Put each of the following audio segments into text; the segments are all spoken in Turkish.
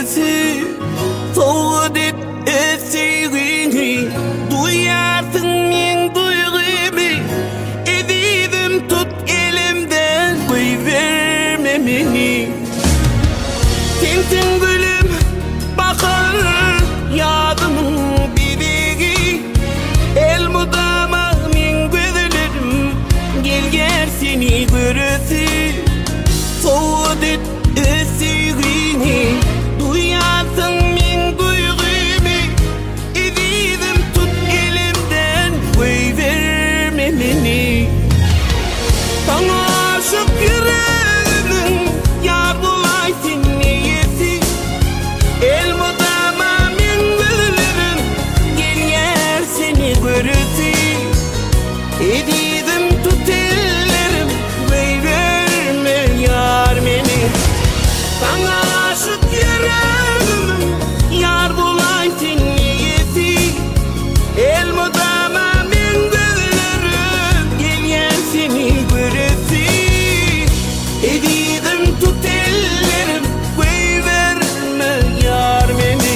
gürüsü soğut et sevgini duyarsın men duygumu ezidim tut elimden koyverme beni sensin gülüm bakar yadımın bibeği el mudama men gözlerim gelger seni görüsü soğut et sevgini duyarsın men duygumu ezidim tut elimden koyverme beni sana aşık yüreğimin yar bulaysın niyeti el mudama men gözlerim gelger seni görüsü ezidim tut ellerim koyverme yar beni sana aşık yüreğimin yar bulaysın niyeti el mudama men gözlerim gelger seni görüsü ezidim tut ellerim koyverme yar beni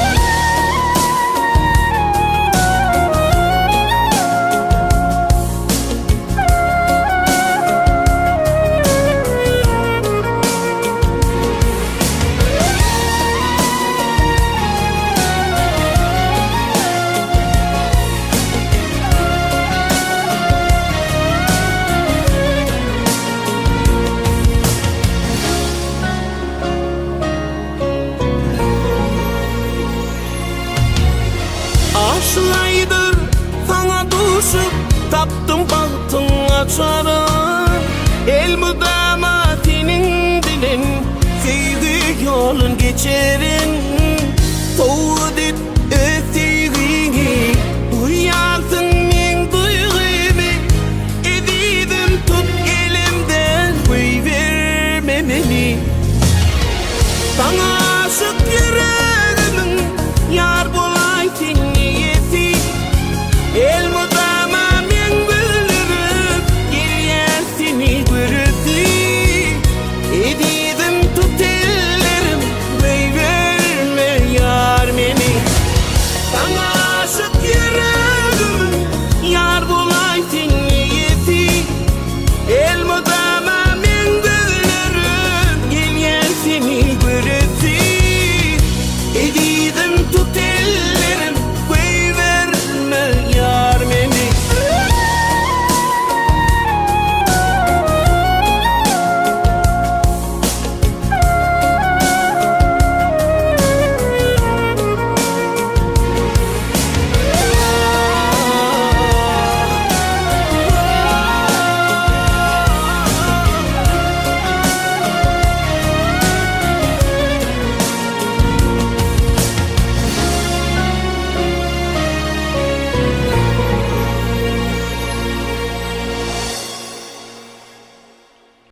Aşılaydır sana düşüp taptım baktın açarım el mudama senin dilin sevgi yolun geçerim